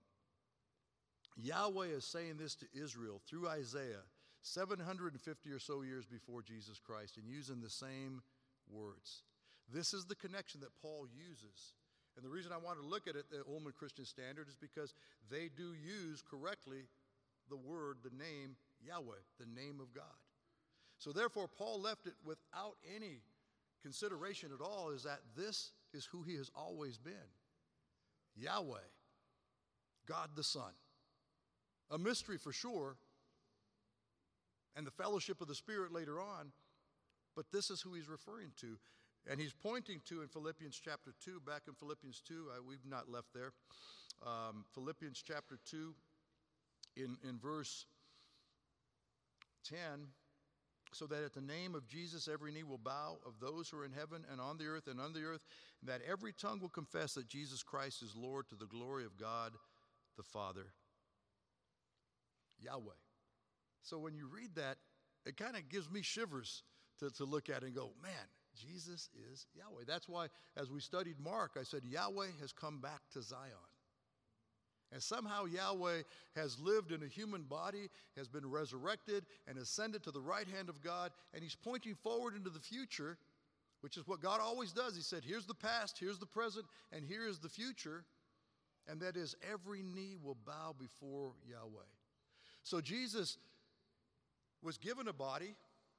Yahweh is saying this to Israel through Isaiah 750 or so years before Jesus Christ, and using the same words. This is the connection that Paul uses. And the reason I want to look at it, the Holman Christian Standard, is because they do use correctly the word, the name Yahweh, the name of God. So therefore, Paul left it without any consideration at all, is that this is who he has always been. Yahweh, God the Son. A mystery for sure, and the fellowship of the Spirit later on, but this is who he's referring to. And he's pointing to in Philippians chapter 2, back in Philippians 2, we've not left there. Philippians chapter 2, in verse 10, so that at the name of Jesus every knee will bow, of those who are in heaven and on the earth and under the earth, and that every tongue will confess that Jesus Christ is Lord, to the glory of God the Father. Yahweh. So when you read that, it kind of gives me shivers to look at it and go, man, Jesus is Yahweh. That's why as we studied Mark, I said Yahweh has come back to Zion. And somehow Yahweh has lived in a human body, has been resurrected, and ascended to the right hand of God, and he's pointing forward into the future, which is what God always does. He said, here's the past, here's the present, and here is the future, and that is every knee will bow before Yahweh. So Jesus was given a body,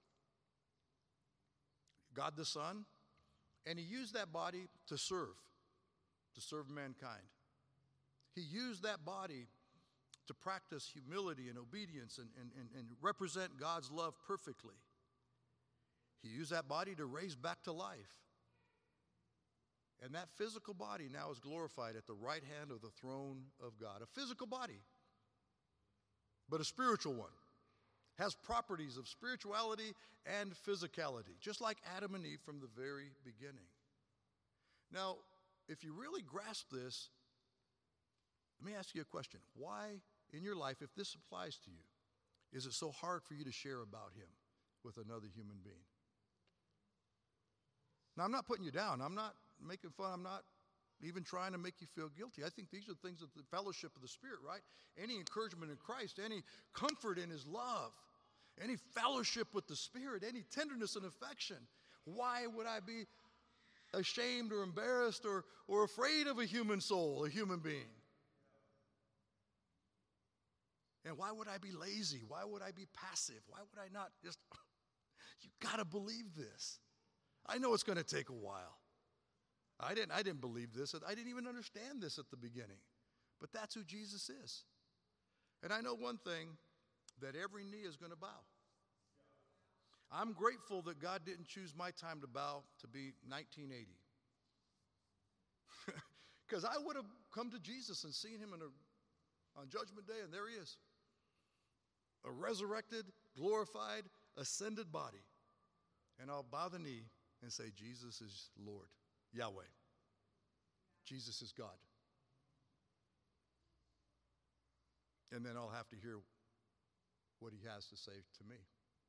God the Son, and he used that body to serve mankind. He used that body to practice humility and obedience and represent God's love perfectly. He used that body to raise back to life. And that physical body now is glorified at the right hand of the throne of God. A physical body, but a spiritual one. Has properties of spirituality and physicality, just like Adam and Eve from the very beginning. Now, if you really grasp this, let me ask you a question. Why, in your life, if this applies to you, is it so hard for you to share about him with another human being? Now, I'm not putting you down. I'm not making fun. I'm not even trying to make you feel guilty. I think these are things of the fellowship of the Spirit, right? Any encouragement in Christ, any comfort in his love, any fellowship with the Spirit, any tenderness and affection. Why would I be ashamed or embarrassed or afraid of a human soul, a human being? And why would I be lazy? Why would I be passive? Why would I not just, you got to believe this. I know it's going to take a while. I didn't believe this. I didn't even understand this at the beginning. But that's who Jesus is. And I know one thing, that every knee is going to bow. I'm grateful that God didn't choose my time to bow to be 1980. Because I would have come to Jesus and seen him on Judgment Day, and there he is. A resurrected, glorified, ascended body. And I'll bow the knee and say, Jesus is Lord, Yahweh. Jesus is God. And then I'll have to hear what he has to say to me.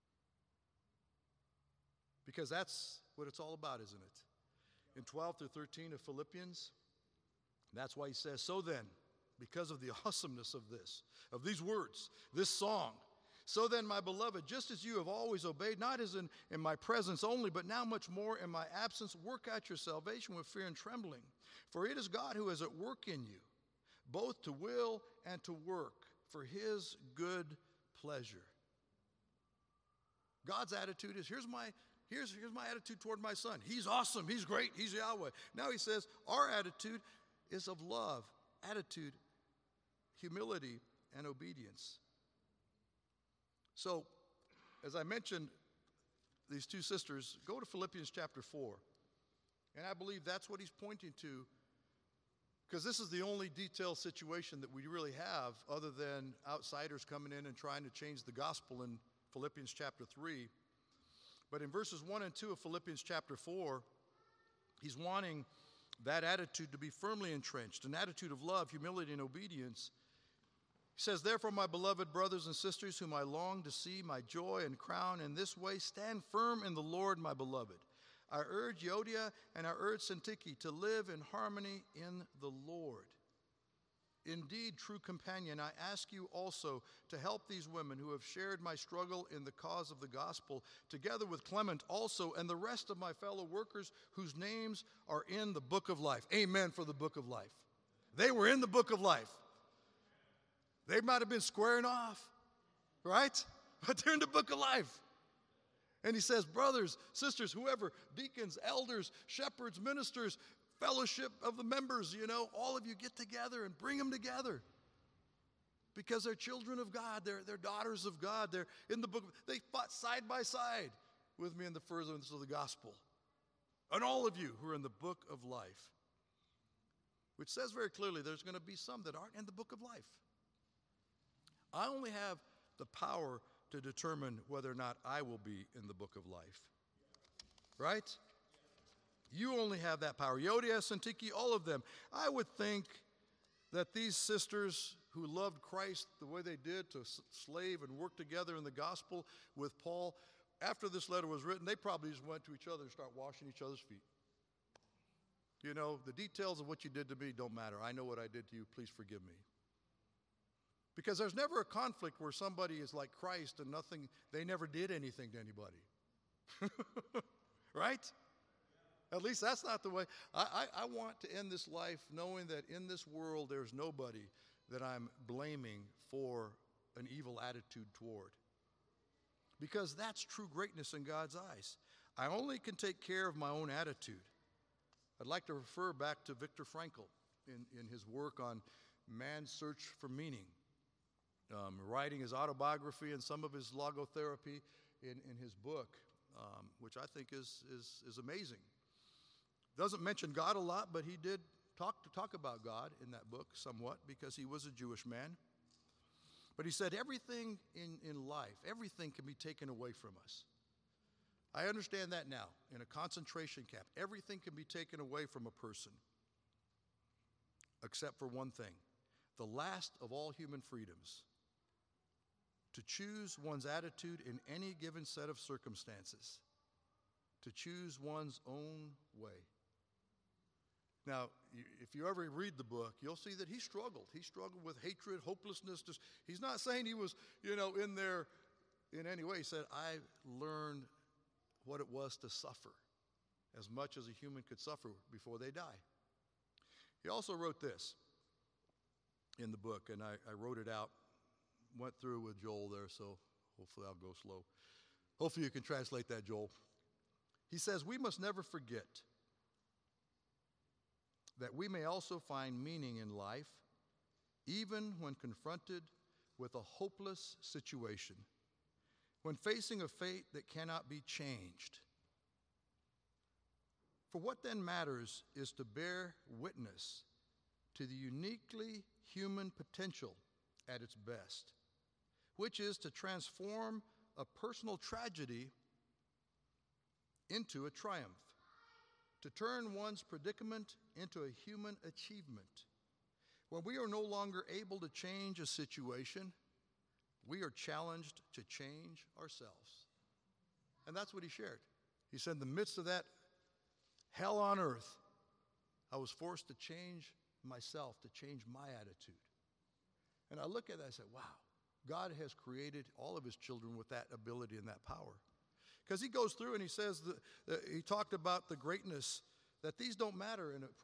Because that's what it's all about, isn't it? In 12 through 13 of Philippians, that's why he says, so then, because of the awesomeness of this, of these words, this song, so then, my beloved, just as you have always obeyed, not as in my presence only, but now much more in my absence, work out your salvation with fear and trembling. For it is God who is at work in you, both to will and to work for his good pleasure. God's attitude is, here's my attitude toward my son. He's awesome. He's great. He's Yahweh. Now he says our attitude is of love, attitude, humility, and obedience. So, as I mentioned, these two sisters, go to Philippians chapter 4. And I believe that's what he's pointing to, because this is the only detailed situation that we really have other than outsiders coming in and trying to change the gospel in Philippians chapter 3. But in verses 1 and 2 of Philippians chapter 4, he's wanting that attitude to be firmly entrenched, an attitude of love, humility, and obedience. He says, therefore, my beloved brothers and sisters, whom I long to see, my joy and crown, in this way stand firm in the Lord, my beloved. I urge Euodia and I urge Syntyche to live in harmony in the Lord. Indeed, true companion, I ask you also to help these women who have shared my struggle in the cause of the gospel, together with Clement also and the rest of my fellow workers whose names are in the book of life. Amen for the book of life. They were in the book of life. They might have been squaring off, right? But they're in the book of life. And he says, brothers, sisters, whoever, deacons, elders, shepherds, ministers, fellowship of the members, all of you get together and bring them together. Because they're children of God. They're daughters of God. They're in the book. They fought side by side with me in the furtherance of the gospel. And all of you who are in the book of life. Which says very clearly there's going to be some that aren't in the book of life. I only have the power to determine whether or not I will be in the book of life. Right? You only have that power. Euodia, Syntyche, all of them. I would think that these sisters who loved Christ the way they did, to slave and work together in the gospel with Paul, after this letter was written, they probably just went to each other and started washing each other's feet. The details of what you did to me don't matter. I know what I did to you. Please forgive me. Because there's never a conflict where somebody is like Christ and they never did anything to anybody. Right? At least that's not the way. I want to end this life knowing that in this world there's nobody that I'm blaming for an evil attitude toward. Because that's true greatness in God's eyes. I only can take care of my own attitude. I'd like to refer back to Viktor Frankl in his work on man's search for meaning. Writing his autobiography and some of his logotherapy in his book, which I think is amazing. Doesn't mention God a lot, but he did talk about God in that book somewhat because he was a Jewish man. But he said everything in life, everything can be taken away from us. I understand that now. In a concentration camp, everything can be taken away from a person except for one thing, the last of all human freedoms, to choose one's attitude in any given set of circumstances, to choose one's own way. Now, if you ever read the book, you'll see that he struggled. He struggled with hatred, hopelessness. He's not saying he was, in there in any way. He said, I learned what it was to suffer as much as a human could suffer before they die. He also wrote this in the book, and I wrote it out, went through with Joel there, so hopefully I'll go slow. Hopefully you can translate that, Joel. He says, we must never forget that we may also find meaning in life, even when confronted with a hopeless situation, when facing a fate that cannot be changed. For what then matters is to bear witness to the uniquely human potential at its best, which is to transform a personal tragedy into a triumph, to turn one's predicament into a human achievement. When we are no longer able to change a situation, we are challenged to change ourselves. And that's what he shared. He said, in the midst of that hell on earth, I was forced to change myself, to change my attitude. And I look at that and say, wow, God has created all of his children with that ability and that power. Because he goes through and he says, he talked about the greatness, that these don't matter in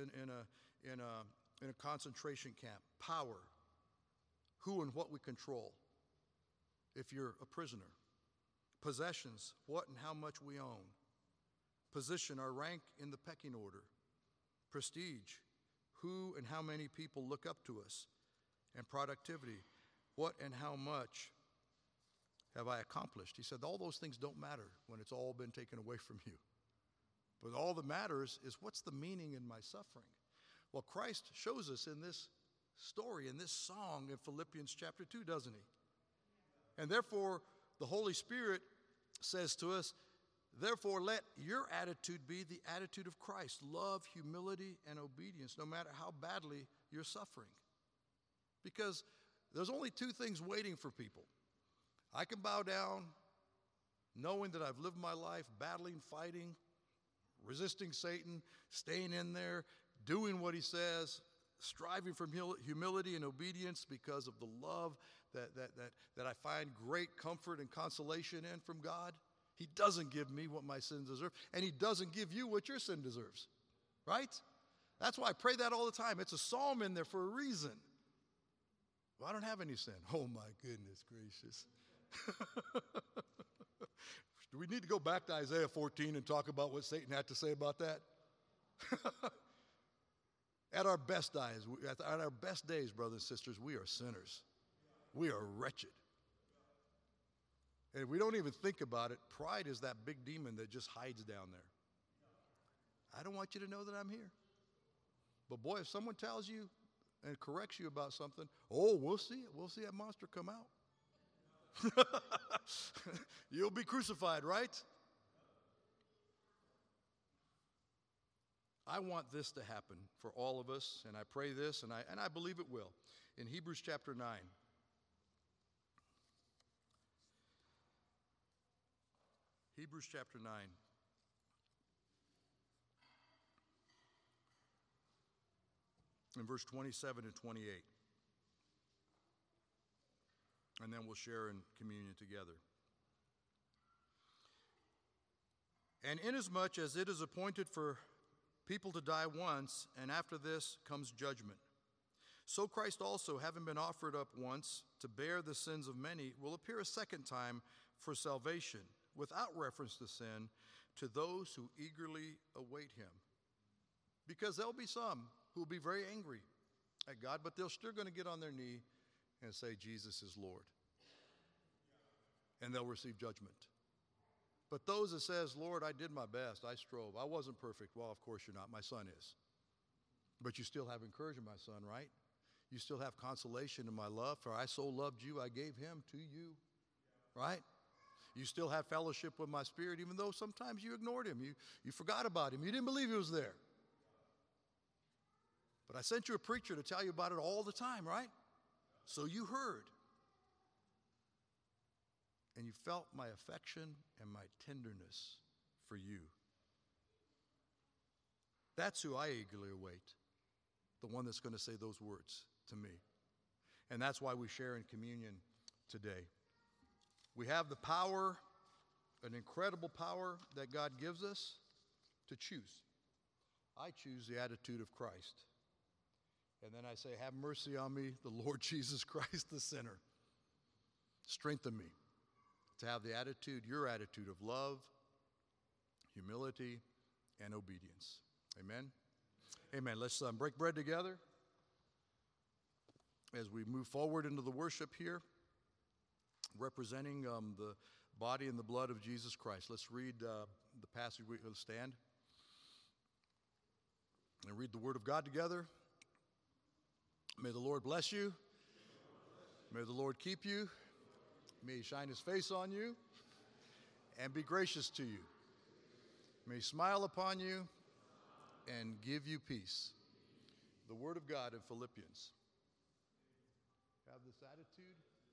a concentration camp. Power, who and what we control, if you're a prisoner. Possessions, what and how much we own. Position, our rank in the pecking order. Prestige, who and how many people look up to us. And productivity, what and how much have I accomplished? He said, all those things don't matter when it's all been taken away from you. But all that matters is what's the meaning in my suffering? Well, Christ shows us in this story, in this song in Philippians chapter 2, doesn't he? And therefore, the Holy Spirit says to us, therefore, let your attitude be the attitude of Christ. Love, humility, and obedience, no matter how badly you're suffering. Because there's only two things waiting for people. I can bow down, knowing that I've lived my life battling, fighting, resisting Satan, staying in there, doing what he says, striving for humility and obedience because of the love that I find great comfort and consolation in from God. He doesn't give me what my sin deserves, and he doesn't give you what your sin deserves, right? That's why I pray that all the time. It's a psalm in there for a reason. Well, I don't have any sin. Oh, my goodness gracious. Do we need to go back to Isaiah 14 and talk about what Satan had to say about that? At our best days, brothers and sisters, we are sinners. We are wretched. And if we don't even think about it, pride is that big demon that just hides down there. I don't want you to know that I'm here. But boy, if someone tells you and corrects you about something, oh, we'll see it. We'll see that monster come out. You'll be crucified, right? I want this to happen for all of us, and I pray this, and I believe it will. In Hebrews chapter 9. Hebrews chapter 9. In verse 27 and 28. And then we'll share in communion together. And inasmuch as it is appointed for people to die once, and after this comes judgment, so Christ also, having been offered up once to bear the sins of many, will appear a second time for salvation, without reference to sin, to those who eagerly await him. Because there'll be some who will be very angry at God, but they're still going to get on their knee and say, Jesus is Lord. And they'll receive judgment. But those that says, Lord, I did my best, I strove, I wasn't perfect. Well, of course you're not. My son is. But you still have encouragement, my son, right? You still have consolation in my love. For I so loved you, I gave him to you. Right? You still have fellowship with my spirit, even though sometimes you ignored him. You forgot about him. You didn't believe he was there. But I sent you a preacher to tell you about it all the time, right? So you heard. And you felt my affection and my tenderness for you. That's who I eagerly await, the one that's going to say those words to me. And that's why we share in communion today. We have the power, an incredible power that God gives us to choose. I choose the attitude of Christ. And then I say, have mercy on me, the Lord Jesus Christ, the sinner. Strengthen me to have the attitude, your attitude of love, humility, and obedience. Amen? Amen. Let's break bread together as we move forward into the worship here, representing the body and the blood of Jesus Christ. Let's read the passage. We'll stand and read the Word of God together. May the Lord bless you. May the Lord keep you. May he shine his face on you and be gracious to you. May he smile upon you and give you peace. The Word of God in Philippians. Have this attitude.